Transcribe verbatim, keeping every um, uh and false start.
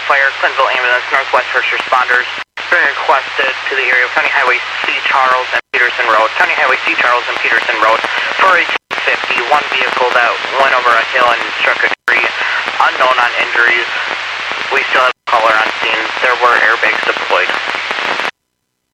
fire, Clintonville Ambulance, Northwest First Responders, being requested to the area of County Highway C. Charles and Peterson Road. County Highway C. Charles and Peterson Road for a two fifty, one vehicle that went over a hill and struck a tree, unknown on injuries. We still have a caller on scene. There were airbags deployed.